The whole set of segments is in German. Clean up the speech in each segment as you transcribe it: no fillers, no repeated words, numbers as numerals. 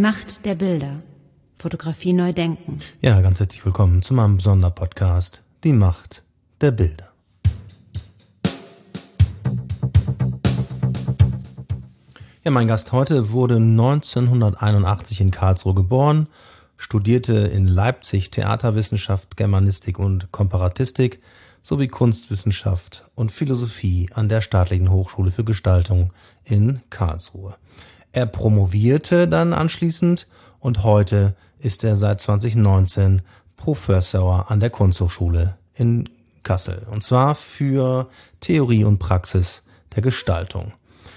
Macht der Bilder. Fotografie neu denken. Ja, ganz herzlich willkommen zu meinem Sonderpodcast Die Macht der Bilder. Ja, mein Gast heute wurde 1981 in Karlsruhe geboren, studierte in Leipzig Theaterwissenschaft, Germanistik und Komparatistik sowie Kunstwissenschaft und Philosophie an der Staatlichen Hochschule für Gestaltung in Karlsruhe. Er promovierte dann anschließend und heute ist er seit 2019 Professor an der Kunsthochschule in Kassel. Und zwar für Theorie und Praxis der Gestaltung.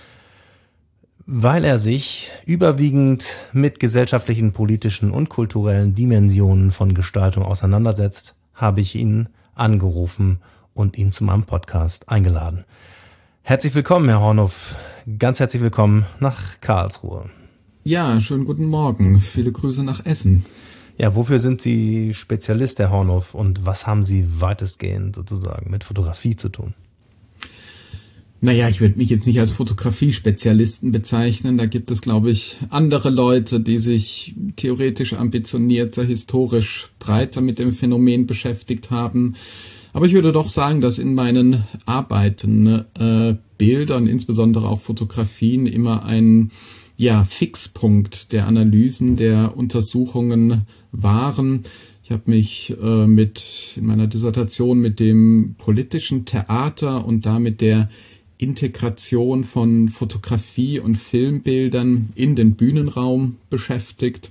Weil er sich überwiegend mit gesellschaftlichen, politischen und kulturellen Dimensionen von Gestaltung auseinandersetzt, habe ich ihn angerufen und ihn zu meinem Podcast eingeladen. Herzlich willkommen, Herr Hornhoff. Ganz herzlich willkommen nach Karlsruhe. Ja, schönen guten Morgen. Viele Grüße nach Essen. Ja, wofür sind Sie Spezialist, Herr Hornhoff, und was haben Sie weitestgehend sozusagen mit Fotografie zu tun? Naja, ich würde mich jetzt nicht als Fotografie-Spezialisten bezeichnen. Da gibt es, glaube ich, andere Leute, die sich theoretisch ambitionierter, historisch breiter mit dem Phänomen beschäftigt haben. Aber ich würde doch sagen, dass in meinen Arbeiten Bilder und insbesondere auch Fotografien immer ein Fixpunkt der Analysen, der Untersuchungen waren. Ich habe mich in meiner Dissertation mit dem politischen Theater und damit der Integration von Fotografie und Filmbildern in den Bühnenraum beschäftigt,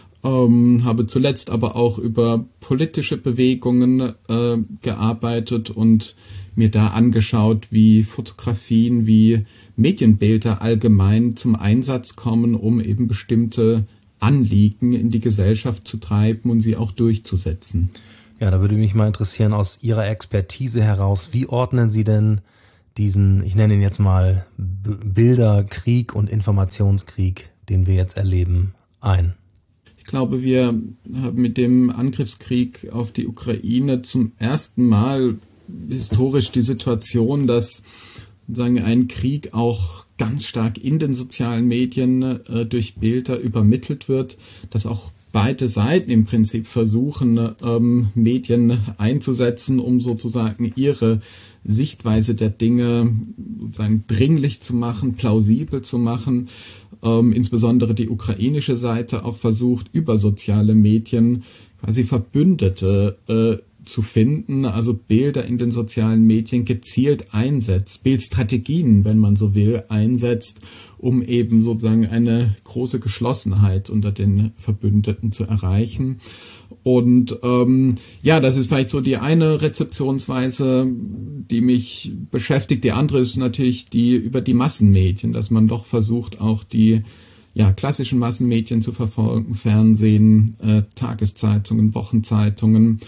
habe zuletzt aber auch über politische Bewegungen gearbeitet und mir da angeschaut, wie Fotografien, wie Medienbilder allgemein zum Einsatz kommen, um eben bestimmte Anliegen in die Gesellschaft zu treiben und sie auch durchzusetzen. Ja, da würde mich mal interessieren, aus Ihrer Expertise heraus, wie ordnen Sie denn diesen, ich nenne ihn jetzt mal Bilderkrieg und Informationskrieg, den wir jetzt erleben, ein? Ich glaube, wir haben mit dem Angriffskrieg auf die Ukraine zum ersten Mal historisch die Situation, dass sozusagen ein Krieg auch ganz stark in den sozialen Medien durch Bilder übermittelt wird, dass auch beide Seiten im Prinzip versuchen, Medien einzusetzen, um sozusagen ihre Sichtweise der Dinge sozusagen dringlich zu machen, plausibel zu machen. Insbesondere die ukrainische Seite auch versucht, über soziale Medien quasi Verbündete zu finden, also Bilder in den sozialen Medien gezielt einsetzt, Bildstrategien, wenn man so will, einsetzt, um eben sozusagen eine große Geschlossenheit unter den Verbündeten zu erreichen. Und das ist vielleicht so die eine Rezeptionsweise, die mich beschäftigt. Die andere ist natürlich die über die Massenmedien, dass man doch versucht, auch die klassischen Massenmedien zu verfolgen, Fernsehen, Tageszeitungen, Wochenzeitungen,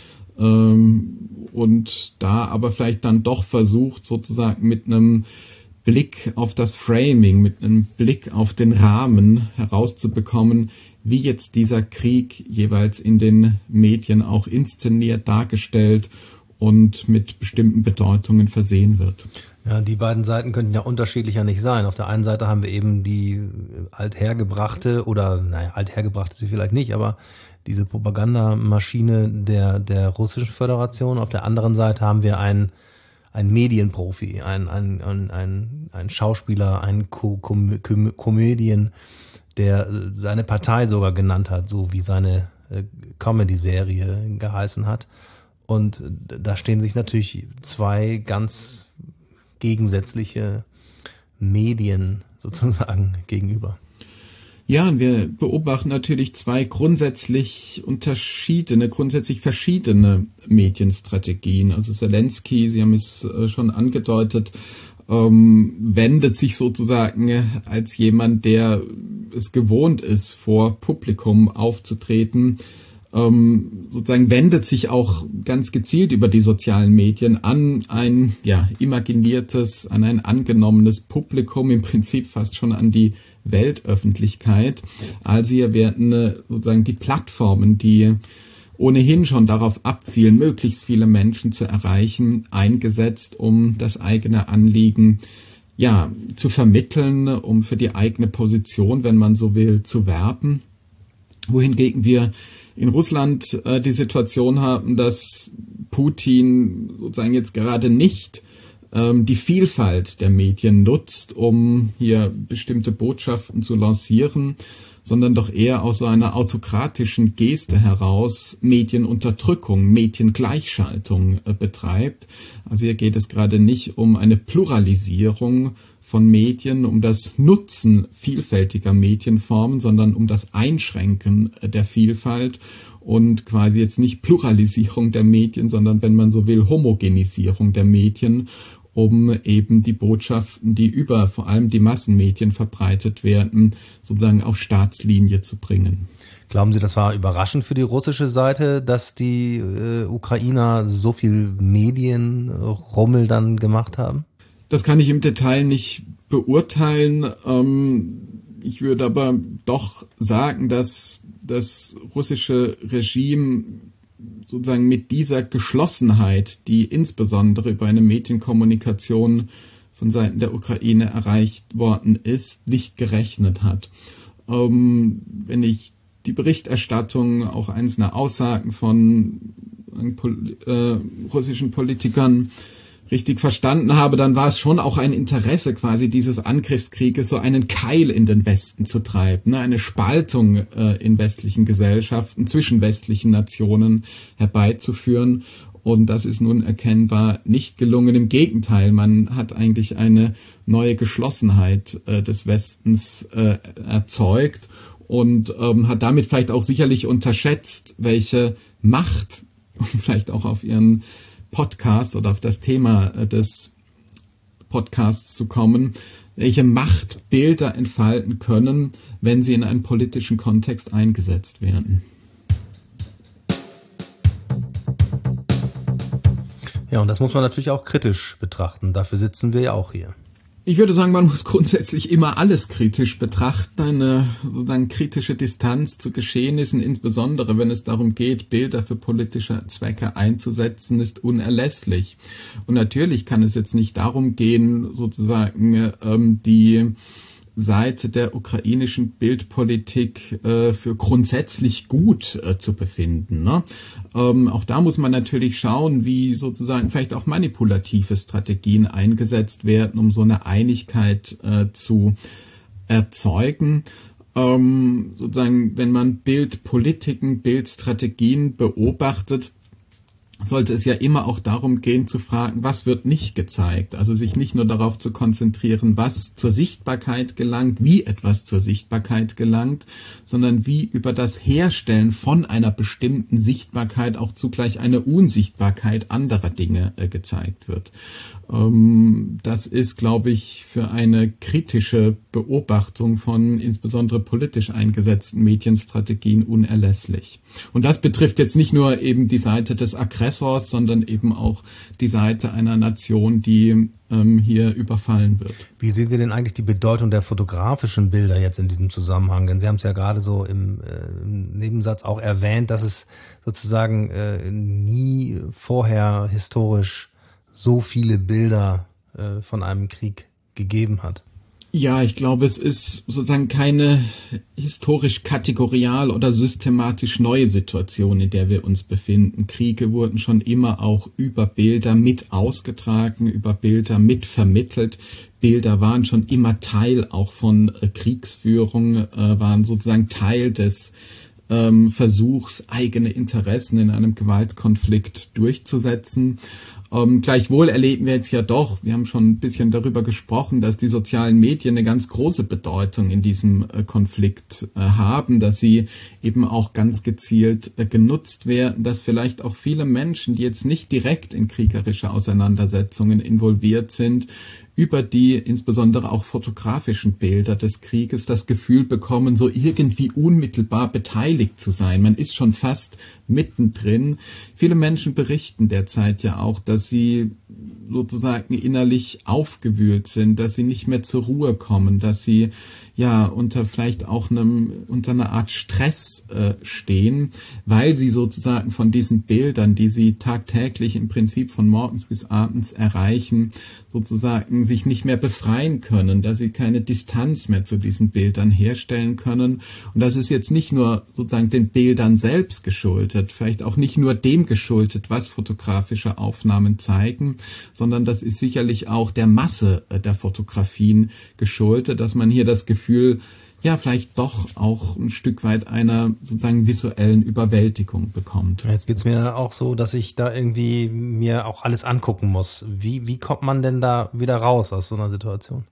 und da aber vielleicht dann doch versucht, sozusagen mit einem Blick auf das Framing, mit einem Blick auf den Rahmen herauszubekommen, wie jetzt dieser Krieg jeweils in den Medien auch inszeniert, dargestellt und mit bestimmten Bedeutungen versehen wird. Ja, die beiden Seiten könnten ja unterschiedlicher nicht sein. Auf der einen Seite haben wir eben die althergebrachte althergebrachte sie vielleicht nicht, aber diese Propagandamaschine der Russischen Föderation. Auf der anderen Seite haben wir einen Medienprofi, einen Schauspieler, einen Comedian, der seine Partei sogar genannt hat, so wie seine Comedy-Serie geheißen hat. Und da stehen sich natürlich zwei ganz gegensätzliche Medien sozusagen gegenüber. Ja, und wir beobachten natürlich zwei grundsätzlich verschiedene Medienstrategien. Also Zelensky, Sie haben es schon angedeutet, wendet sich sozusagen als jemand, der es gewohnt ist, vor Publikum aufzutreten, wendet sich auch ganz gezielt über die sozialen Medien an ein an ein angenommenes Publikum, im Prinzip fast schon an die Weltöffentlichkeit. Also hier werden sozusagen die Plattformen, die ohnehin schon darauf abzielen, möglichst viele Menschen zu erreichen, eingesetzt, um das eigene Anliegen zu vermitteln, um für die eigene Position, wenn man so will, zu werben. wohingegen wir in Russland die Situation haben, dass Putin sozusagen jetzt gerade nicht die Vielfalt der Medien nutzt, um hier bestimmte Botschaften zu lancieren, sondern doch eher aus so einer autokratischen Geste heraus Medienunterdrückung, Mediengleichschaltung betreibt. Also hier geht es gerade nicht um eine Pluralisierung von Medien, um das Nutzen vielfältiger Medienformen, sondern um das Einschränken der Vielfalt und quasi jetzt nicht Pluralisierung der Medien, sondern, wenn man so will, Homogenisierung der Medien, um eben die Botschaften, die über vor allem die Massenmedien verbreitet werden, sozusagen auf Staatslinie zu bringen. Glauben Sie, das war überraschend für die russische Seite, dass die Ukrainer so viel Medienrummel dann gemacht haben? Das kann ich im Detail nicht beurteilen. Ich würde aber doch sagen, dass das russische Regime sozusagen mit dieser Geschlossenheit, die insbesondere über eine Medienkommunikation von Seiten der Ukraine erreicht worden ist, nicht gerechnet hat. Wenn ich die Berichterstattung, auch einzelne Aussagen von russischen Politikern richtig verstanden habe, dann war es schon auch ein Interesse quasi dieses Angriffskrieges, so einen Keil in den Westen zu treiben, eine Spaltung in westlichen Gesellschaften, zwischen westlichen Nationen herbeizuführen. Und das ist nun erkennbar nicht gelungen. Im Gegenteil, man hat eigentlich eine neue Geschlossenheit des Westens erzeugt und hat damit vielleicht auch sicherlich unterschätzt, welche Macht, vielleicht auch auf ihren Podcast oder auf das Thema des Podcasts zu kommen, welche Macht Bilder entfalten können, wenn sie in einen politischen Kontext eingesetzt werden. Ja, und das muss man natürlich auch kritisch betrachten. Dafür sitzen wir ja auch hier. Ich würde sagen, man muss grundsätzlich immer alles kritisch betrachten. Eine sozusagen kritische Distanz zu Geschehnissen, insbesondere wenn es darum geht, Bilder für politische Zwecke einzusetzen, ist unerlässlich. Und natürlich kann es jetzt nicht darum gehen, sozusagen die Seite der ukrainischen Bildpolitik für grundsätzlich gut zu befinden. Ne? Auch da muss man natürlich schauen, wie sozusagen vielleicht auch manipulative Strategien eingesetzt werden, um so eine Einigkeit zu erzeugen. Sozusagen, wenn man Bildpolitiken, Bildstrategien beobachtet, sollte es ja immer auch darum gehen zu fragen, was wird nicht gezeigt? Also sich nicht nur darauf zu konzentrieren, was zur Sichtbarkeit gelangt, wie etwas zur Sichtbarkeit gelangt, sondern wie über das Herstellen von einer bestimmten Sichtbarkeit auch zugleich eine Unsichtbarkeit anderer Dinge gezeigt wird. Das ist, glaube ich, für eine kritische Beobachtung von insbesondere politisch eingesetzten Medienstrategien unerlässlich. Und das betrifft jetzt nicht nur eben die Seite des Aggressors, sondern eben auch die Seite einer Nation, die hier überfallen wird. Wie sehen Sie denn eigentlich die Bedeutung der fotografischen Bilder jetzt in diesem Zusammenhang? Denn Sie haben es ja gerade so im Nebensatz auch erwähnt, dass es sozusagen nie vorher historisch so viele Bilder von einem Krieg gegeben hat. Ja, ich glaube, es ist sozusagen keine historisch kategorial oder systematisch neue Situation, in der wir uns befinden. Kriege wurden schon immer auch über Bilder mit ausgetragen, über Bilder mit vermittelt. Bilder waren schon immer Teil auch von Kriegsführung, waren sozusagen Teil des Versuchs, eigene Interessen in einem Gewaltkonflikt durchzusetzen. Gleichwohl erleben wir jetzt ja doch, wir haben schon ein bisschen darüber gesprochen, dass die sozialen Medien eine ganz große Bedeutung in diesem Konflikt haben, dass sie eben auch ganz gezielt genutzt werden, dass vielleicht auch viele Menschen, die jetzt nicht direkt in kriegerische Auseinandersetzungen involviert sind, über die insbesondere auch fotografischen Bilder des Krieges das Gefühl bekommen, so irgendwie unmittelbar beteiligt zu sein. Man ist schon fast mittendrin. Viele Menschen berichten derzeit ja auch, dass sie sozusagen innerlich aufgewühlt sind, dass sie nicht mehr zur Ruhe kommen, dass sie ja unter einer Art Stress stehen, weil sie sozusagen von diesen Bildern, die sie tagtäglich im Prinzip von morgens bis abends erreichen, sozusagen sich nicht mehr befreien können, dass sie keine Distanz mehr zu diesen Bildern herstellen können. Und das ist jetzt nicht nur sozusagen den Bildern selbst geschuldet, vielleicht auch nicht nur dem geschuldet, was fotografische Aufnahmen zeigen, sondern das ist sicherlich auch der Masse der Fotografien geschuldet, dass man hier das Gefühl, ja, vielleicht doch auch ein Stück weit einer sozusagen visuellen Überwältigung bekommt. Jetzt geht's mir auch so, dass ich da irgendwie mir auch alles angucken muss. Wie kommt man denn da wieder raus aus so einer Situation?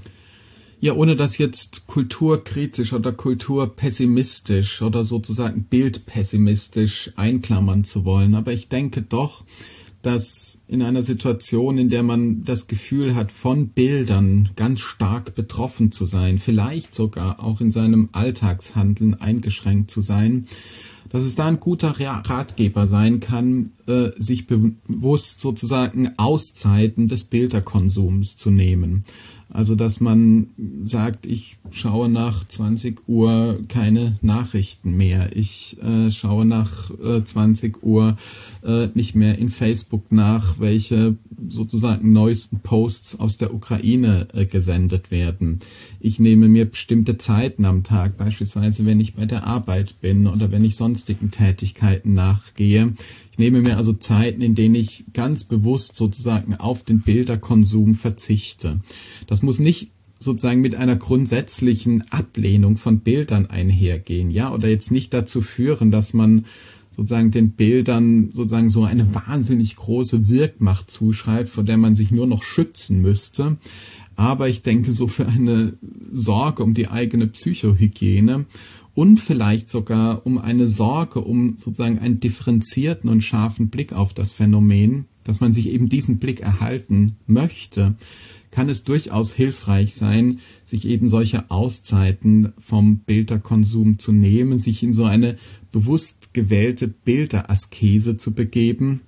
Ja, ohne das jetzt kulturkritisch oder kulturpessimistisch oder sozusagen bildpessimistisch einklammern zu wollen. Aber ich denke doch, dass in einer Situation, in der man das Gefühl hat, von Bildern ganz stark betroffen zu sein, vielleicht sogar auch in seinem Alltagshandeln eingeschränkt zu sein, dass es da ein guter Ratgeber sein kann, sich bewusst sozusagen Auszeiten des Bilderkonsums zu nehmen. Also, dass man sagt, ich schaue nach 20 Uhr keine Nachrichten mehr. Ich schaue nach 20 Uhr nicht mehr in Facebook nach, welche sozusagen neuesten Posts aus der Ukraine gesendet werden. Ich nehme mir bestimmte Zeiten am Tag, beispielsweise wenn ich bei der Arbeit bin oder wenn ich sonstigen Tätigkeiten nachgehe. Ich nehme mir also Zeiten, in denen ich ganz bewusst sozusagen auf den Bilderkonsum verzichte. Das muss nicht sozusagen mit einer grundsätzlichen Ablehnung von Bildern einhergehen, ja, oder jetzt nicht dazu führen, dass man sozusagen den Bildern sozusagen so eine wahnsinnig große Wirkmacht zuschreibt, vor der man sich nur noch schützen müsste. Aber ich denke, so für eine Sorge um die eigene Psychohygiene und vielleicht sogar um eine Sorge, um sozusagen einen differenzierten und scharfen Blick auf das Phänomen, dass man sich eben diesen Blick erhalten möchte, kann es durchaus hilfreich sein, sich eben solche Auszeiten vom Bilderkonsum zu nehmen, sich in so eine bewusst gewählte Bilderaskese zu begeben,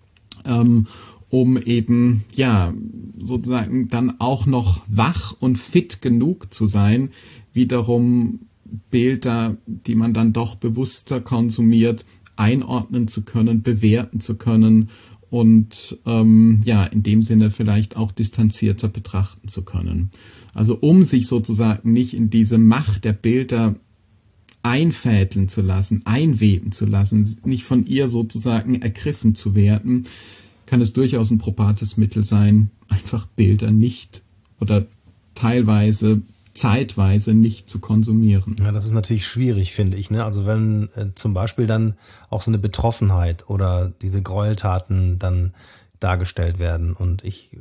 um eben, ja, sozusagen dann auch noch wach und fit genug zu sein, wiederum Bilder, die man dann doch bewusster konsumiert, einordnen zu können, bewerten zu können und ja, in dem Sinne vielleicht auch distanzierter betrachten zu können. Also um sich sozusagen nicht in diese Macht der Bilder einfädeln zu lassen, einweben zu lassen, nicht von ihr sozusagen ergriffen zu werden, kann es durchaus ein probates Mittel sein, einfach Bilder nicht oder teilweise zeitweise nicht zu konsumieren. Ja, das ist natürlich schwierig, finde ich, ne? Also wenn zum Beispiel dann auch so eine Betroffenheit oder diese Gräueltaten dann dargestellt werden und ich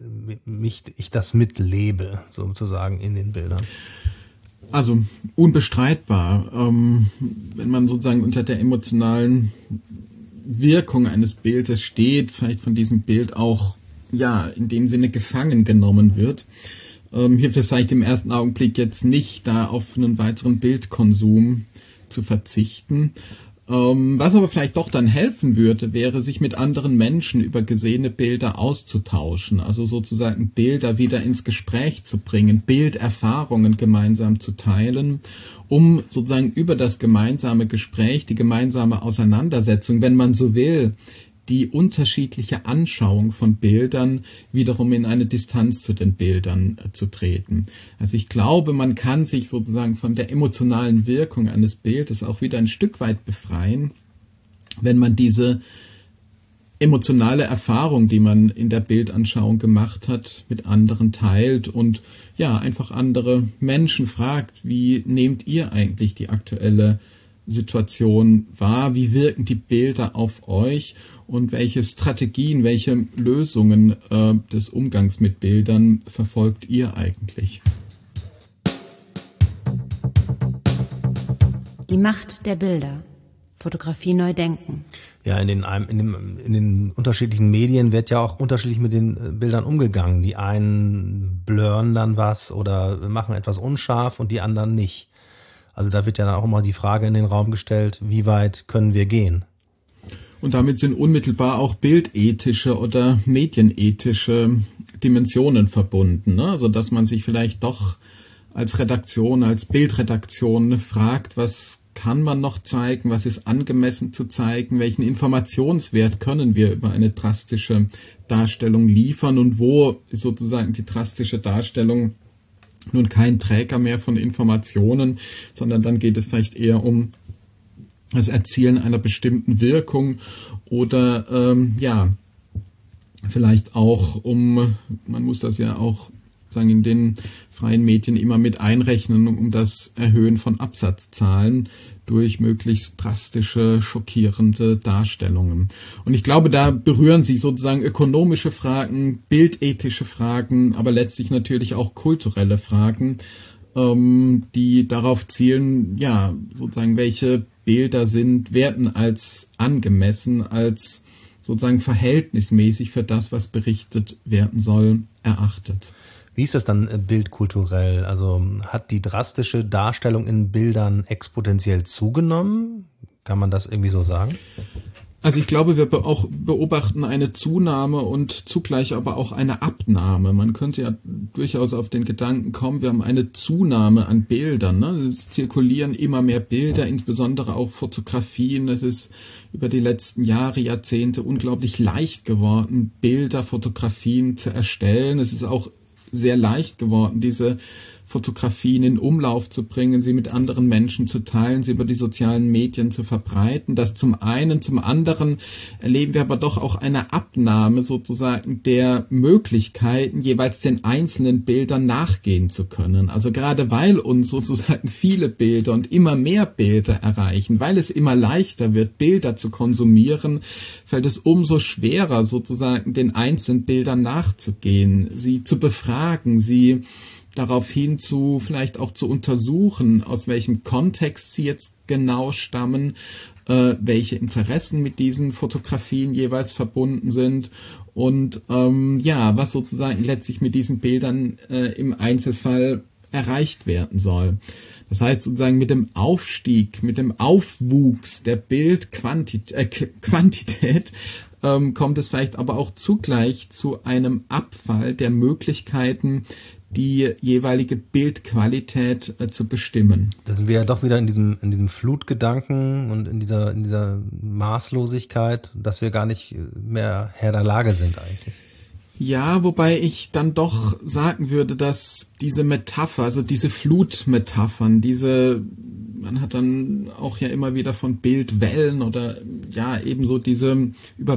das mitlebe, sozusagen in den Bildern. Also unbestreitbar, wenn man sozusagen unter der emotionalen Wirkung eines Bildes steht, vielleicht von diesem Bild auch ja in dem Sinne gefangen genommen wird. Hier vielleicht im ersten Augenblick jetzt nicht da auf einen weiteren Bildkonsum zu verzichten. Was aber vielleicht doch dann helfen würde, wäre, sich mit anderen Menschen über gesehene Bilder auszutauschen, also sozusagen Bilder wieder ins Gespräch zu bringen, Bilderfahrungen gemeinsam zu teilen, um sozusagen über das gemeinsame Gespräch, die gemeinsame Auseinandersetzung, wenn man so will, die unterschiedliche Anschauung von Bildern wiederum in eine Distanz zu den Bildern zu treten. Also ich glaube, man kann sich sozusagen von der emotionalen Wirkung eines Bildes auch wieder ein Stück weit befreien, wenn man diese emotionale Erfahrung, die man in der Bildanschauung gemacht hat, mit anderen teilt und ja, einfach andere Menschen fragt, wie nehmt ihr eigentlich die aktuelle Situation wahr? Wie wirken die Bilder auf euch? Und welche Strategien, welche Lösungen des Umgangs mit Bildern verfolgt ihr eigentlich? Die Macht der Bilder. Fotografie neu denken. Ja, in den unterschiedlichen Medien wird ja auch unterschiedlich mit den Bildern umgegangen. Die einen blurren dann was oder machen etwas unscharf und die anderen nicht. Also da wird ja dann auch immer die Frage in den Raum gestellt, wie weit können wir gehen? Und damit sind unmittelbar auch bildethische oder medienethische Dimensionen verbunden, ne? Also dass man sich vielleicht doch als Redaktion, als Bildredaktion fragt, was kann man noch zeigen, was ist angemessen zu zeigen, welchen Informationswert können wir über eine drastische Darstellung liefern und wo ist sozusagen die drastische Darstellung nun kein Träger mehr von Informationen, sondern dann geht es vielleicht eher um das Erzielen einer bestimmten Wirkung oder vielleicht auch man muss das ja auch sagen in den freien Medien immer mit einrechnen, um das Erhöhen von Absatzzahlen durch möglichst drastische, schockierende Darstellungen. Und ich glaube, da berühren sie sozusagen ökonomische Fragen, bildethische Fragen, aber letztlich natürlich auch kulturelle Fragen, die darauf zielen, sozusagen welche Bilder werden als angemessen, als sozusagen verhältnismäßig für das, was berichtet werden soll, erachtet. Wie ist das dann bildkulturell? Also hat die drastische Darstellung in Bildern exponentiell zugenommen? Kann man das irgendwie so sagen? Also ich glaube, wir auch beobachten eine Zunahme und zugleich aber auch eine Abnahme. Man könnte ja durchaus auf den Gedanken kommen, wir haben eine Zunahme an Bildern, ne? Es zirkulieren immer mehr Bilder, insbesondere auch Fotografien. Es ist über die letzten Jahre, Jahrzehnte unglaublich leicht geworden, Bilder, Fotografien zu erstellen. Es ist auch sehr leicht geworden, diese Fotografien in Umlauf zu bringen, sie mit anderen Menschen zu teilen, sie über die sozialen Medien zu verbreiten. Das zum einen. Zum anderen erleben wir aber doch auch eine Abnahme sozusagen der Möglichkeiten, jeweils den einzelnen Bildern nachgehen zu können. Also gerade weil uns sozusagen viele Bilder und immer mehr Bilder erreichen, weil es immer leichter wird, Bilder zu konsumieren, fällt es umso schwerer, sozusagen den einzelnen Bildern nachzugehen, sie zu befragen, sie daraufhin vielleicht auch zu untersuchen, aus welchem Kontext sie jetzt genau stammen, welche Interessen mit diesen Fotografien jeweils verbunden sind und was sozusagen letztlich mit diesen Bildern im Einzelfall erreicht werden soll. Das heißt sozusagen mit dem Aufstieg, mit dem Aufwuchs der Bildquantität kommt es vielleicht aber auch zugleich zu einem Abfall der Möglichkeiten, die jeweilige Bildqualität zu bestimmen. Da sind wir ja doch wieder in diesem Flutgedanken und in dieser Maßlosigkeit, dass wir gar nicht mehr Herr der Lage sind eigentlich. Ja, wobei ich dann doch sagen würde, dass diese Metapher, also diese Flutmetaphern, man hat dann auch ja immer wieder von Bildwellen oder ebenso diese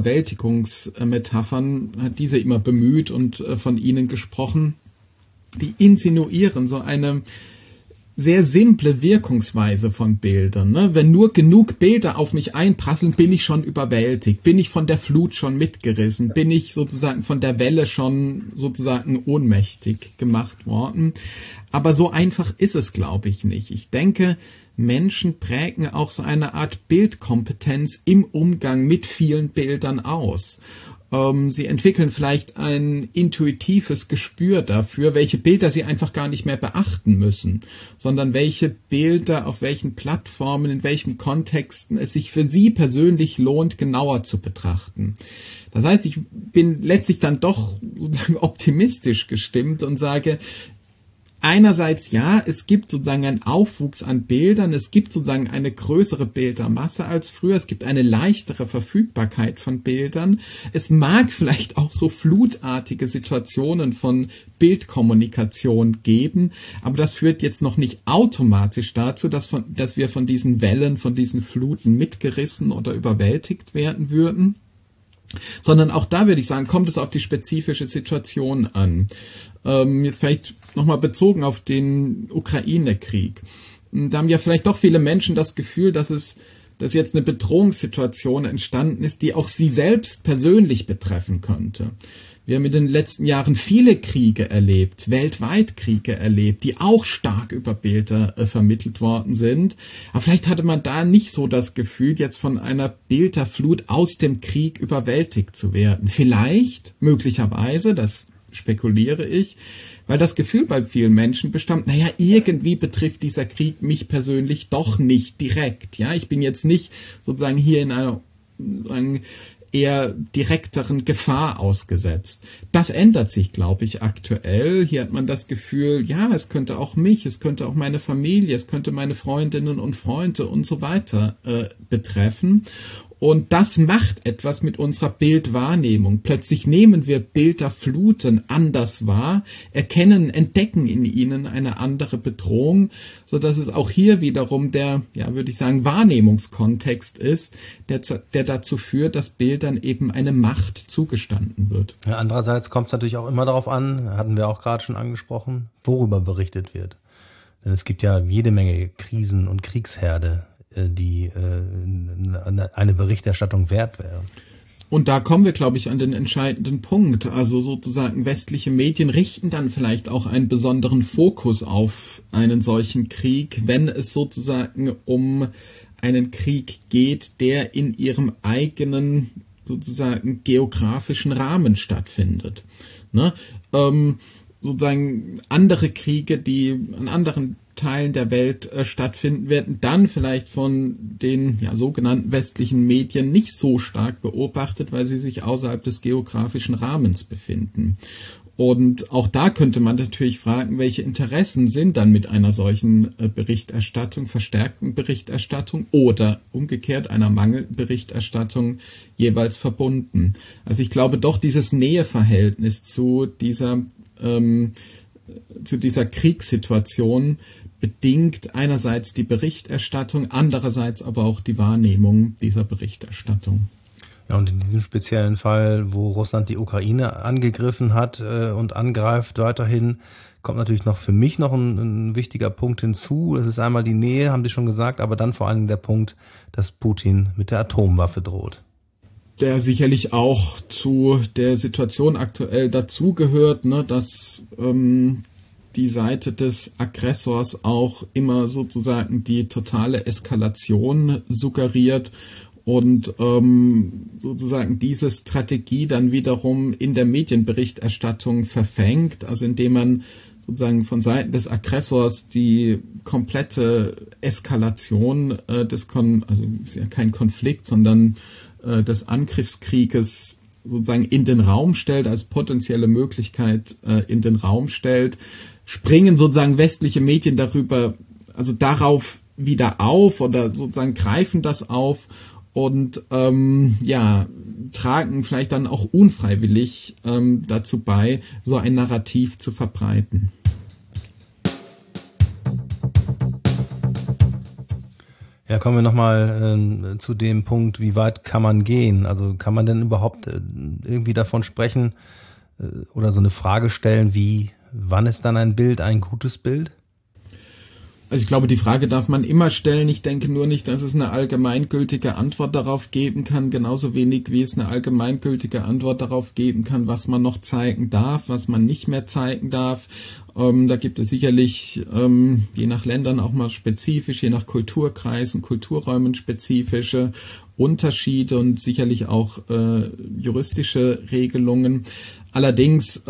Überwältigungsmetaphern, hat diese immer bemüht und von ihnen gesprochen. Die insinuieren so eine sehr simple Wirkungsweise von Bildern. Ne? Wenn nur genug Bilder auf mich einprasseln, bin ich schon überwältigt, bin ich von der Flut schon mitgerissen, bin ich sozusagen von der Welle schon sozusagen ohnmächtig gemacht worden. Aber so einfach ist es, glaube ich, nicht. Ich denke, Menschen prägen auch so eine Art Bildkompetenz im Umgang mit vielen Bildern aus. Sie entwickeln vielleicht ein intuitives Gespür dafür, welche Bilder sie einfach gar nicht mehr beachten müssen, sondern welche Bilder auf welchen Plattformen, in welchen Kontexten es sich für sie persönlich lohnt, genauer zu betrachten. Das heißt, ich bin letztlich dann doch sozusagen optimistisch gestimmt und sage, einerseits es gibt sozusagen einen Aufwuchs an Bildern, es gibt sozusagen eine größere Bildermasse als früher, es gibt eine leichtere Verfügbarkeit von Bildern. Es mag vielleicht auch so flutartige Situationen von Bildkommunikation geben, aber das führt jetzt noch nicht automatisch dazu, dass wir von diesen Wellen, von diesen Fluten mitgerissen oder überwältigt werden würden. Sondern auch da würde ich sagen, kommt es auf die spezifische Situation an. Jetzt vielleicht nochmal bezogen auf den Ukraine-Krieg. Da haben ja vielleicht doch viele Menschen das Gefühl, dass jetzt eine Bedrohungssituation entstanden ist, die auch sie selbst persönlich betreffen könnte. Wir haben in den letzten Jahren viele Kriege erlebt, weltweit Kriege erlebt, die auch stark über Bilder vermittelt worden sind. Aber vielleicht hatte man da nicht so das Gefühl, jetzt von einer Bilderflut aus dem Krieg überwältigt zu werden. Vielleicht, möglicherweise, das spekuliere ich, weil das Gefühl bei vielen Menschen bestand, irgendwie betrifft dieser Krieg mich persönlich doch nicht direkt. Ja, ich bin jetzt nicht sozusagen hier in einer eher direkteren Gefahr ausgesetzt. Das ändert sich, glaube ich, aktuell. Hier hat man das Gefühl, ja, es könnte auch mich, es könnte auch meine Familie, es könnte meine Freundinnen und Freunde und so weiter betreffen. Und das macht etwas mit unserer Bildwahrnehmung. Plötzlich nehmen wir Bilderfluten anders wahr, entdecken in ihnen eine andere Bedrohung, so dass es auch hier wiederum der, ja, würde ich sagen, Wahrnehmungskontext ist, der dazu führt, dass Bildern eben eine Macht zugestanden wird. Ja, andererseits kommt es natürlich auch immer darauf an, hatten wir auch gerade schon angesprochen, worüber berichtet wird. Denn es gibt ja jede Menge Krisen und Kriegsherde, die eine Berichterstattung wert wäre. Und da kommen wir, glaube ich, an den entscheidenden Punkt. Also sozusagen westliche Medien richten dann vielleicht auch einen besonderen Fokus auf einen solchen Krieg, wenn es sozusagen um einen Krieg geht, der in ihrem eigenen sozusagen geografischen Rahmen stattfindet. Ne? Sozusagen andere Kriege, die an anderen Teilen der Welt stattfinden, werden dann vielleicht von den sogenannten westlichen Medien nicht so stark beobachtet, weil sie sich außerhalb des geografischen Rahmens befinden. Und auch da könnte man natürlich fragen, welche Interessen sind dann mit einer solchen Berichterstattung, verstärkten Berichterstattung oder umgekehrt einer Mangelberichterstattung jeweils verbunden. Also ich glaube doch, dieses Näheverhältnis zu dieser Kriegssituation bedingt einerseits die Berichterstattung, andererseits aber auch die Wahrnehmung dieser Berichterstattung. Ja, und in diesem speziellen Fall, wo Russland die Ukraine angegriffen hat und angreift weiterhin, kommt natürlich für mich noch ein wichtiger Punkt hinzu. Das ist einmal die Nähe, haben Sie schon gesagt, aber dann vor allem der Punkt, dass Putin mit der Atomwaffe droht. Der sicherlich auch zu der Situation aktuell dazugehört, ne, dass die Seite des Aggressors auch immer sozusagen die totale Eskalation suggeriert und sozusagen diese Strategie dann wiederum in der Medienberichterstattung verfängt, also indem man sozusagen von Seiten des Aggressors die komplette Eskalation also ist ja kein Konflikt, sondern des Angriffskrieges sozusagen in den Raum stellt, als potenzielle Möglichkeit in den Raum stellt, springen sozusagen westliche Medien darauf wieder auf oder sozusagen greifen das auf und tragen vielleicht dann auch unfreiwillig dazu bei, so ein Narrativ zu verbreiten. Ja, kommen wir nochmal zu dem Punkt, wie weit kann man gehen? Also kann man denn überhaupt irgendwie davon sprechen oder so eine Frage stellen wie, wann ist dann ein Bild ein gutes Bild? Also ich glaube, die Frage darf man immer stellen. Ich denke nur nicht, dass es eine allgemeingültige Antwort darauf geben kann, genauso wenig wie es eine allgemeingültige Antwort darauf geben kann, was man noch zeigen darf, was man nicht mehr zeigen darf. Da gibt es sicherlich je nach Ländern auch mal spezifisch, je nach Kulturkreisen, Kulturräumen spezifische Unterschiede und sicherlich auch juristische Regelungen. Allerdings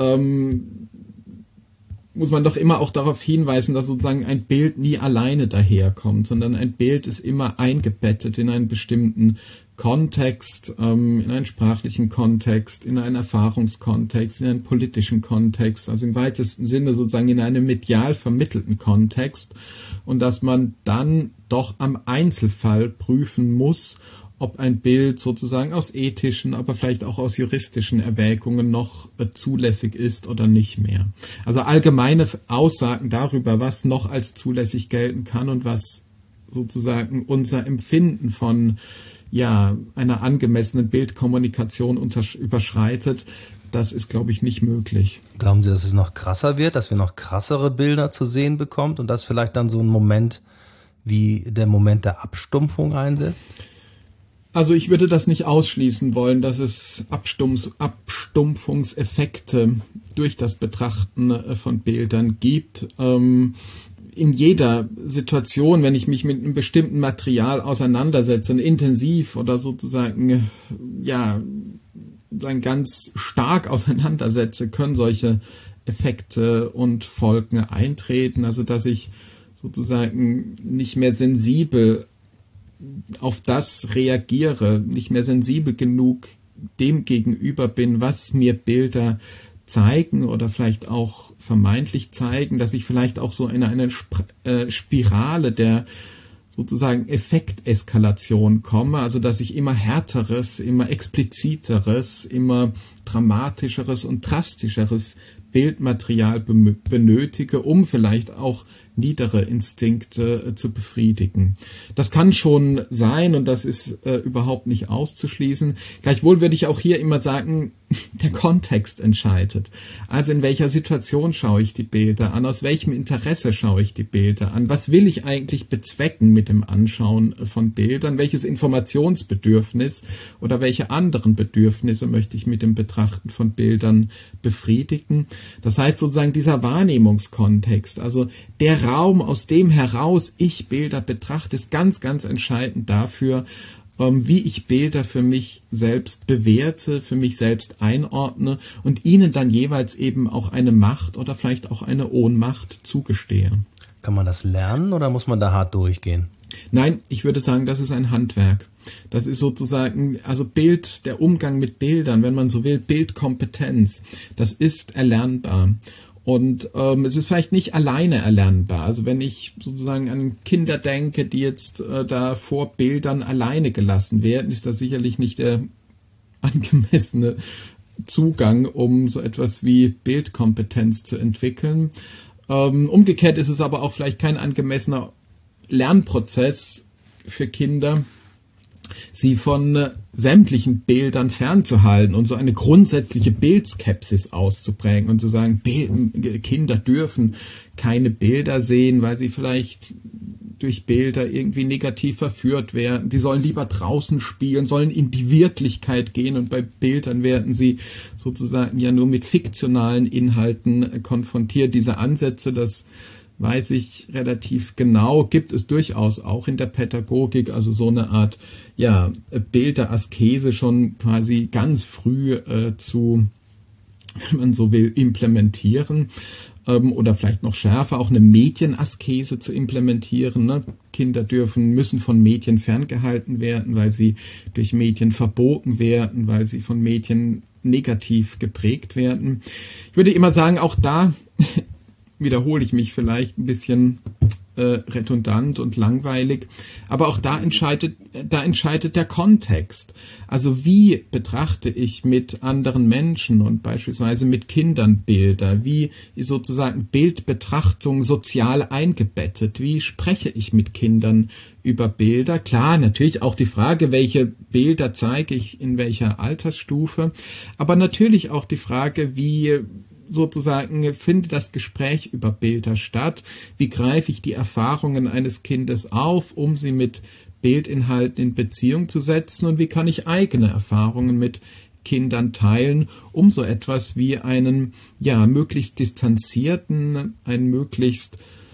muss man doch immer auch darauf hinweisen, dass sozusagen ein Bild nie alleine daherkommt, sondern ein Bild ist immer eingebettet in einen bestimmten Kontext, in einen sprachlichen Kontext, in einen Erfahrungskontext, in einen politischen Kontext, also im weitesten Sinne sozusagen in einem medial vermittelten Kontext und dass man dann doch am Einzelfall prüfen muss, ob ein Bild sozusagen aus ethischen, aber vielleicht auch aus juristischen Erwägungen noch zulässig ist oder nicht mehr. Also allgemeine Aussagen darüber, was noch als zulässig gelten kann und was sozusagen unser Empfinden von einer angemessenen Bildkommunikation überschreitet, das ist, glaube ich, nicht möglich. Glauben Sie, dass es noch krasser wird, dass wir noch krassere Bilder zu sehen bekommen und dass vielleicht dann so ein Moment wie der Moment der Abstumpfung einsetzt? Also ich würde das nicht ausschließen wollen, dass es Abstumpfungseffekte durch das Betrachten von Bildern gibt. In jeder Situation, wenn ich mich mit einem bestimmten Material auseinandersetze und intensiv oder sozusagen ganz stark auseinandersetze, können solche Effekte und Folgen eintreten. Also dass ich sozusagen nicht mehr sensibel auf das reagiere, nicht mehr sensibel genug dem gegenüber bin, was mir Bilder zeigen oder vielleicht auch vermeintlich zeigen, dass ich vielleicht auch so in eine Spirale der sozusagen Effekteskalation komme, also dass ich immer härteres, immer expliziteres, immer dramatischeres und drastischeres Bildmaterial benötige, um vielleicht auch niedere Instinkte zu befriedigen. Das kann schon sein und das ist überhaupt nicht auszuschließen. Gleichwohl würde ich auch hier immer sagen, der Kontext entscheidet. Also in welcher Situation schaue ich die Bilder an, aus welchem Interesse schaue ich die Bilder an, was will ich eigentlich bezwecken mit dem Anschauen von Bildern, welches Informationsbedürfnis oder welche anderen Bedürfnisse möchte ich mit dem Betrachten von Bildern befriedigen. Das heißt sozusagen dieser Wahrnehmungskontext, also der Raum, aus dem heraus ich Bilder betrachte, ist ganz, ganz entscheidend dafür, wie ich Bilder für mich selbst bewerte, für mich selbst einordne und ihnen dann jeweils eben auch eine Macht oder vielleicht auch eine Ohnmacht zugestehe. Kann man das lernen oder muss man da hart durchgehen? Nein, ich würde sagen, das ist ein Handwerk. Das ist sozusagen, also der Umgang mit Bildern, wenn man so will, Bildkompetenz, das ist erlernbar. Und es ist vielleicht nicht alleine erlernbar. Also wenn ich sozusagen an Kinder denke, die jetzt da vor Bildern alleine gelassen werden, ist das sicherlich nicht der angemessene Zugang, um so etwas wie Bildkompetenz zu entwickeln. Umgekehrt ist es aber auch vielleicht kein angemessener Lernprozess für Kinder, sie von sämtlichen Bildern fernzuhalten und so eine grundsätzliche Bildskepsis auszuprägen und zu sagen, Kinder dürfen keine Bilder sehen, weil sie vielleicht durch Bilder irgendwie negativ verführt werden. Die sollen lieber draußen spielen, sollen in die Wirklichkeit gehen und bei Bildern werden sie sozusagen ja nur mit fiktionalen Inhalten konfrontiert. Diese Ansätze, das weiß ich relativ genau, gibt es durchaus auch in der Pädagogik, also so eine Art Bilderaskese schon quasi ganz früh zu, wenn man so will, implementieren oder vielleicht noch schärfer auch eine Medienaskese zu implementieren. Ne? Kinder müssen von Medien ferngehalten werden, weil sie durch Medien verboten werden, weil sie von Medien negativ geprägt werden. Ich würde immer sagen, auch da wiederhole ich mich vielleicht ein bisschen redundant und langweilig, aber auch da entscheidet der Kontext. Also wie betrachte ich mit anderen Menschen und beispielsweise mit Kindern Bilder? Wie ist sozusagen Bildbetrachtung sozial eingebettet? Wie spreche ich mit Kindern über Bilder? Klar, natürlich auch die Frage, welche Bilder zeige ich in welcher Altersstufe, aber natürlich auch die Frage, wie sozusagen findet das Gespräch über Bilder statt? Wie greife ich die Erfahrungen eines Kindes auf, um sie mit Bildinhalten in Beziehung zu setzen? Und wie kann ich eigene Erfahrungen mit Kindern teilen, um so etwas wie einen möglichst distanzierten, einen möglichst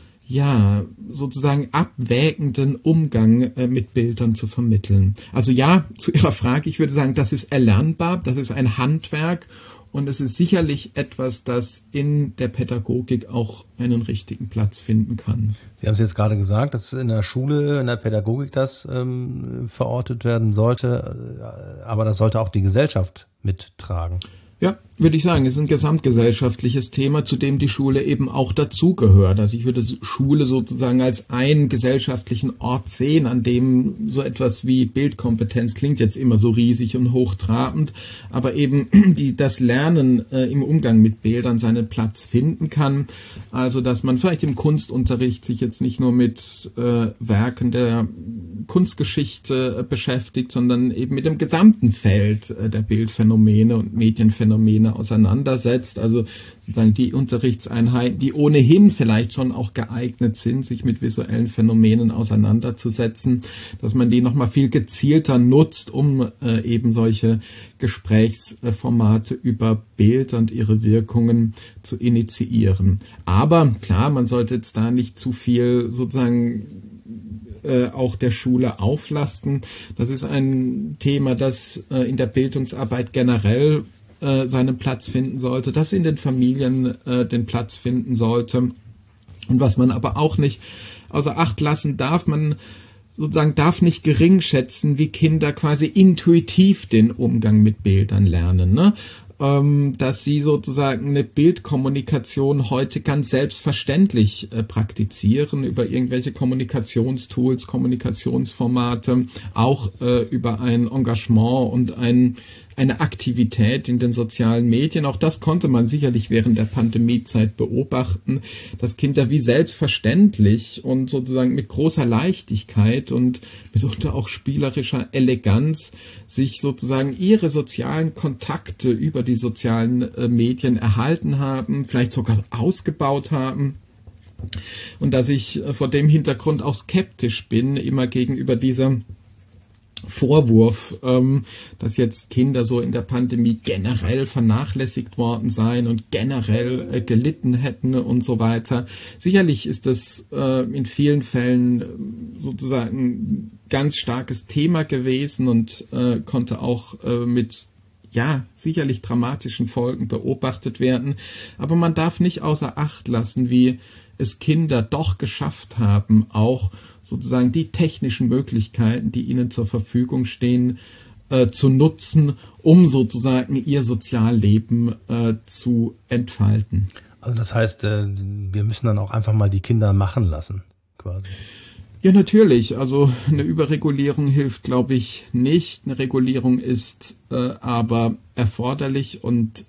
sozusagen abwägenden Umgang mit Bildern zu vermitteln? Also zu Ihrer Frage, ich würde sagen, das ist erlernbar, das ist ein Handwerk. Und es ist sicherlich etwas, das in der Pädagogik auch einen richtigen Platz finden kann. Sie haben es jetzt gerade gesagt, dass in der Schule, in der Pädagogik das verortet werden sollte, aber das sollte auch die Gesellschaft mittragen. Ja, würde ich sagen, es ist ein gesamtgesellschaftliches Thema, zu dem die Schule eben auch dazugehört. Also ich würde Schule sozusagen als einen gesellschaftlichen Ort sehen, an dem so etwas wie Bildkompetenz klingt jetzt immer so riesig und hochtrabend, aber eben das Lernen im Umgang mit Bildern seinen Platz finden kann. Also dass man vielleicht im Kunstunterricht sich jetzt nicht nur mit Werken der Kunstgeschichte beschäftigt, sondern eben mit dem gesamten Feld der Bildphänomene und Medienphänomene auseinandersetzt, also sozusagen die Unterrichtseinheiten, die ohnehin vielleicht schon auch geeignet sind, sich mit visuellen Phänomenen auseinanderzusetzen, dass man die nochmal viel gezielter nutzt, um eben solche Gesprächsformate über Bild und ihre Wirkungen zu initiieren. Aber klar, man sollte jetzt da nicht zu viel sozusagen auch der Schule auflasten. Das ist ein Thema, das in der Bildungsarbeit generell seinen Platz finden sollte, das in den Familien den Platz finden sollte. Und was man aber auch nicht außer Acht lassen darf, man sozusagen darf nicht gering schätzen, wie Kinder quasi intuitiv den Umgang mit Bildern lernen, ne? Dass sie sozusagen eine Bildkommunikation heute ganz selbstverständlich praktizieren über irgendwelche Kommunikationstools, Kommunikationsformate, auch über ein Engagement und eine Aktivität in den sozialen Medien. Auch das konnte man sicherlich während der Pandemiezeit beobachten, dass Kinder wie selbstverständlich und sozusagen mit großer Leichtigkeit und mitunter auch spielerischer Eleganz sich sozusagen ihre sozialen Kontakte über die sozialen Medien erhalten haben, vielleicht sogar ausgebaut haben. Und dass ich vor dem Hintergrund auch skeptisch bin, immer gegenüber dieser Vorwurf, dass jetzt Kinder so in der Pandemie generell vernachlässigt worden seien und generell gelitten hätten und so weiter. Sicherlich ist das in vielen Fällen sozusagen ein ganz starkes Thema gewesen und konnte auch mit sicherlich dramatischen Folgen beobachtet werden. Aber man darf nicht außer Acht lassen, wie es Kinder doch geschafft haben, auch sozusagen die technischen Möglichkeiten, die ihnen zur Verfügung stehen, zu nutzen, um sozusagen ihr Sozialleben zu entfalten. Also das heißt, wir müssen dann auch einfach mal die Kinder machen lassen, quasi. Ja, natürlich. Also eine Überregulierung hilft, glaube ich, nicht. Eine Regulierung ist aber erforderlich und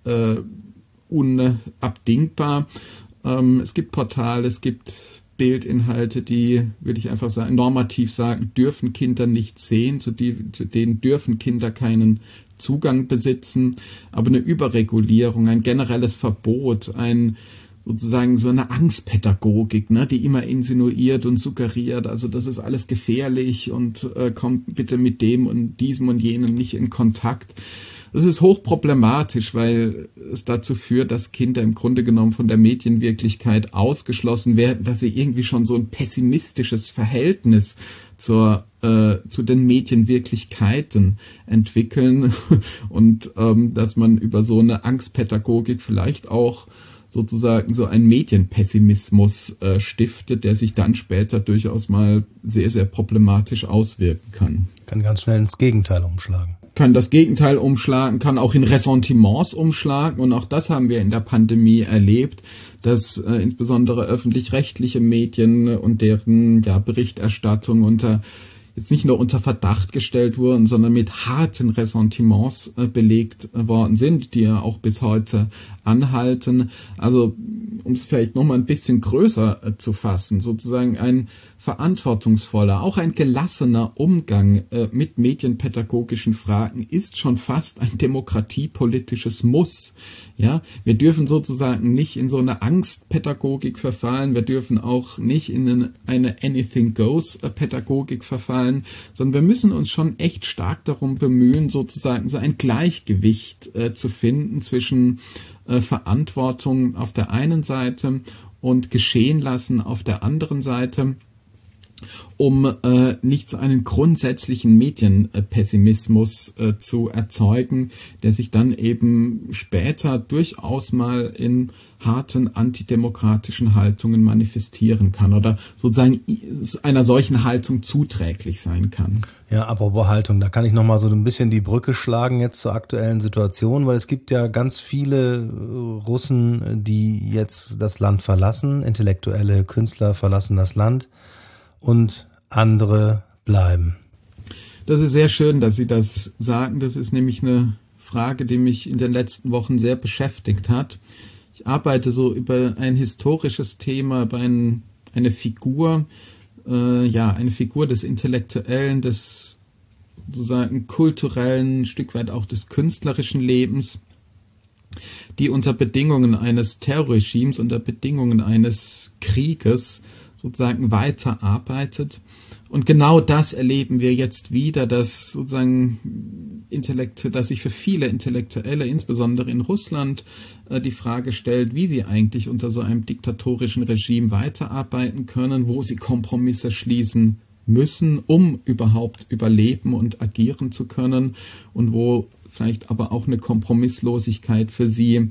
unabdingbar. Es gibt Portale, es gibt Bildinhalte, die, würde ich einfach sagen, normativ sagen, dürfen Kinder nicht sehen, zu denen dürfen Kinder keinen Zugang besitzen. Aber eine Überregulierung, ein generelles Verbot, sozusagen so eine Angstpädagogik, ne, die immer insinuiert und suggeriert, also das ist alles gefährlich und kommt bitte mit dem und diesem und jenem nicht in Kontakt. Das ist hochproblematisch, weil es dazu führt, dass Kinder im Grunde genommen von der Medienwirklichkeit ausgeschlossen werden, dass sie irgendwie schon so ein pessimistisches Verhältnis zu den Medienwirklichkeiten entwickeln und dass man über so eine Angstpädagogik vielleicht auch sozusagen so einen Medienpessimismus stiftet, der sich dann später durchaus mal sehr, sehr problematisch auswirken kann. Kann ganz schnell ins Gegenteil umschlagen. Kann das Gegenteil umschlagen, kann auch in Ressentiments umschlagen. Und auch das haben wir in der Pandemie erlebt, dass insbesondere öffentlich-rechtliche Medien und deren Berichterstattung jetzt nicht nur unter Verdacht gestellt wurden, sondern mit harten Ressentiments belegt worden sind, die ja auch bis heute anhalten. Also um es vielleicht nochmal ein bisschen größer zu fassen, sozusagen ein verantwortungsvoller, auch ein gelassener Umgang mit medienpädagogischen Fragen ist schon fast ein demokratiepolitisches Muss. Ja, wir dürfen sozusagen nicht in so eine Angstpädagogik verfallen, wir dürfen auch nicht in eine Anything-Goes-Pädagogik verfallen, sondern wir müssen uns schon echt stark darum bemühen, sozusagen so ein Gleichgewicht zu finden zwischen Verantwortung auf der einen Seite und Geschehen lassen auf der anderen Seite, um nicht so einen grundsätzlichen Medienpessimismus zu erzeugen, der sich dann eben später durchaus mal in harten antidemokratischen Haltungen manifestieren kann oder sozusagen einer solchen Haltung zuträglich sein kann. Ja, apropos Haltung, da kann ich nochmal so ein bisschen die Brücke schlagen jetzt zur aktuellen Situation, weil es gibt ja ganz viele Russen, die jetzt das Land verlassen, intellektuelle Künstler verlassen das Land und andere bleiben. Das ist sehr schön, dass Sie das sagen. Das ist nämlich eine Frage, die mich in den letzten Wochen sehr beschäftigt hat. Ich arbeite so über ein historisches Thema, über eine Figur, eine Figur des Intellektuellen, des sozusagen kulturellen, ein Stück weit auch des künstlerischen Lebens, die unter Bedingungen eines Terrorregimes, unter Bedingungen eines Krieges sozusagen weiterarbeitet. Und genau das erleben wir jetzt wieder, dass sozusagen dass sich für viele Intellektuelle, insbesondere in Russland, die Frage stellt, wie sie eigentlich unter so einem diktatorischen Regime weiterarbeiten können, wo sie Kompromisse schließen müssen, um überhaupt überleben und agieren zu können und wo vielleicht aber auch eine Kompromisslosigkeit für sie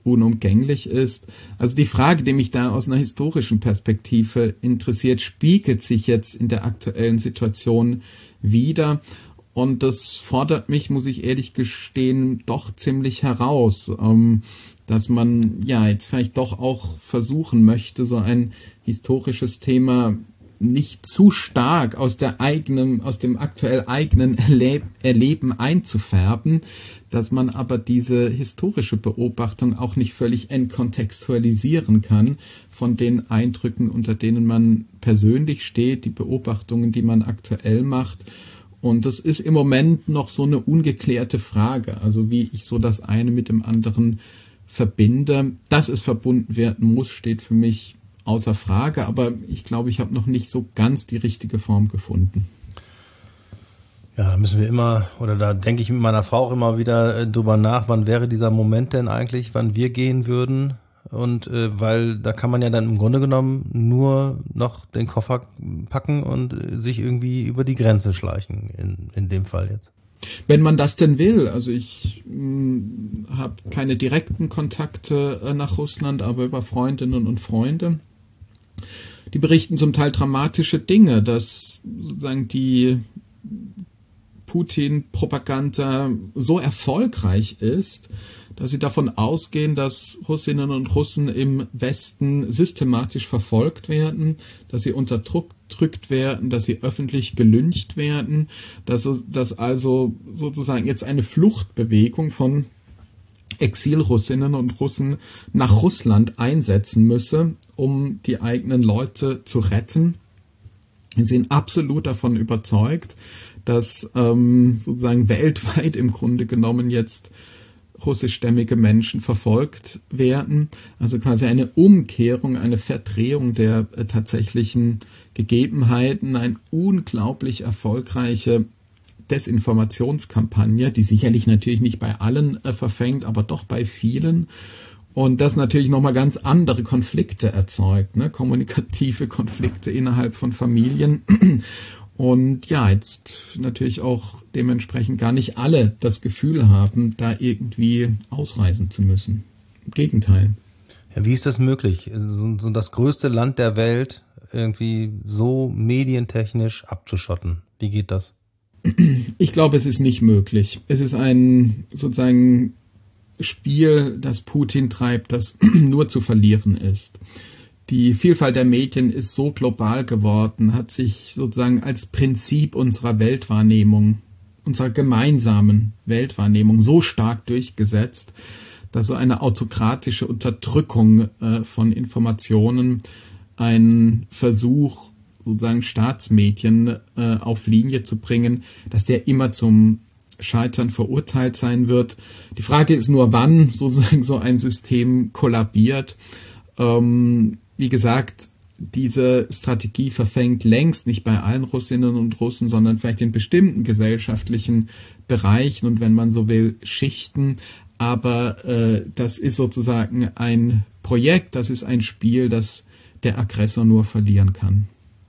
unumgänglich ist. Also die Frage, die mich da aus einer historischen Perspektive interessiert, spiegelt sich jetzt in der aktuellen Situation wieder. Und das fordert mich, muss ich ehrlich gestehen, doch ziemlich heraus, dass man ja jetzt vielleicht doch auch versuchen möchte, so ein historisches Thema nicht zu stark aus dem aktuell eigenen Erleben einzufärben, dass man aber diese historische Beobachtung auch nicht völlig entkontextualisieren kann von den Eindrücken, unter denen man persönlich steht, die Beobachtungen, die man aktuell macht. Und das ist im Moment noch so eine ungeklärte Frage, also wie ich so das eine mit dem anderen verbinde. Dass es verbunden werden muss, steht für mich außer Frage, aber ich glaube, ich habe noch nicht so ganz die richtige Form gefunden. Ja, da müssen wir immer, oder da denke ich mit meiner Frau auch immer wieder drüber nach, wann wäre dieser Moment denn eigentlich, wann wir gehen würden. Und weil da kann man ja dann im Grunde genommen nur noch den Koffer packen und sich irgendwie über die Grenze schleichen, in dem Fall jetzt. Wenn man das denn will, also ich habe keine direkten Kontakte nach Russland, aber über Freundinnen und Freunde. Die berichten zum Teil dramatische Dinge, dass sozusagen die Putin-Propaganda so erfolgreich ist, dass sie davon ausgehen, dass Russinnen und Russen im Westen systematisch verfolgt werden, dass sie unterdrückt werden, dass sie öffentlich gelyncht werden, dass also sozusagen jetzt eine Fluchtbewegung von Exilrussinnen und Russen nach Russland einsetzen müsse, um die eigenen Leute zu retten. Sie sind absolut davon überzeugt, dass sozusagen weltweit im Grunde genommen jetzt russischstämmige Menschen verfolgt werden. Also quasi eine Umkehrung, eine Verdrehung der tatsächlichen Gegebenheiten, eine unglaublich erfolgreiche Desinformationskampagne, die sicherlich natürlich nicht bei allen verfängt, aber doch bei vielen. Und das natürlich nochmal ganz andere Konflikte erzeugt, ne? Kommunikative Konflikte innerhalb von Familien. Und ja, jetzt natürlich auch dementsprechend gar nicht alle das Gefühl haben, da irgendwie ausreisen zu müssen. Im Gegenteil. Ja, wie ist das möglich, so das größte Land der Welt irgendwie so medientechnisch abzuschotten? Wie geht das? Ich glaube, es ist nicht möglich. Es ist ein sozusagen Spiel, das Putin treibt, das nur zu verlieren ist. Die Vielfalt der Medien ist so global geworden, hat sich sozusagen als Prinzip unserer Weltwahrnehmung, unserer gemeinsamen Weltwahrnehmung so stark durchgesetzt, dass so eine autokratische Unterdrückung von Informationen ein Versuch, sozusagen Staatsmedien auf Linie zu bringen, dass der immer zum Scheitern verurteilt sein wird. Die Frage ist nur, wann sozusagen so ein System kollabiert. Wie gesagt, diese Strategie verfängt längst nicht bei allen Russinnen und Russen, sondern vielleicht in bestimmten gesellschaftlichen Bereichen und wenn man so will, Schichten. Aber das ist sozusagen ein Projekt, das ist ein Spiel, das der Aggressor nur verlieren kann.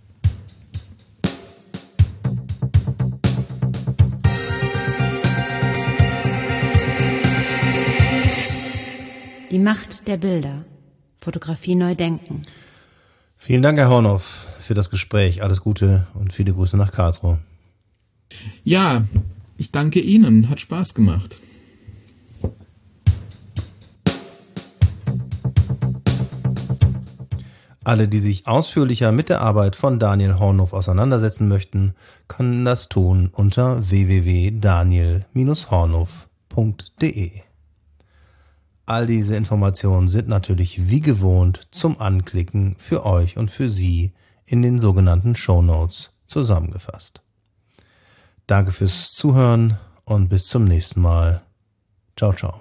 Die Macht der Bilder. Fotografie neu denken. Vielen Dank, Herr Hornow, für das Gespräch. Alles Gute und viele Grüße nach Karlsruhe. Ja, ich danke Ihnen. Hat Spaß gemacht. Alle, die sich ausführlicher mit der Arbeit von Daniel Hornow auseinandersetzen möchten, können das tun unter www.daniel-hornow.de. All diese Informationen sind natürlich wie gewohnt zum Anklicken für euch und für Sie in den sogenannten Shownotes zusammengefasst. Danke fürs Zuhören und bis zum nächsten Mal. Ciao, ciao.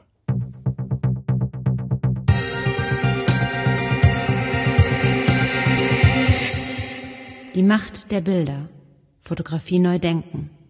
Die Macht der Bilder. Fotografie neu denken.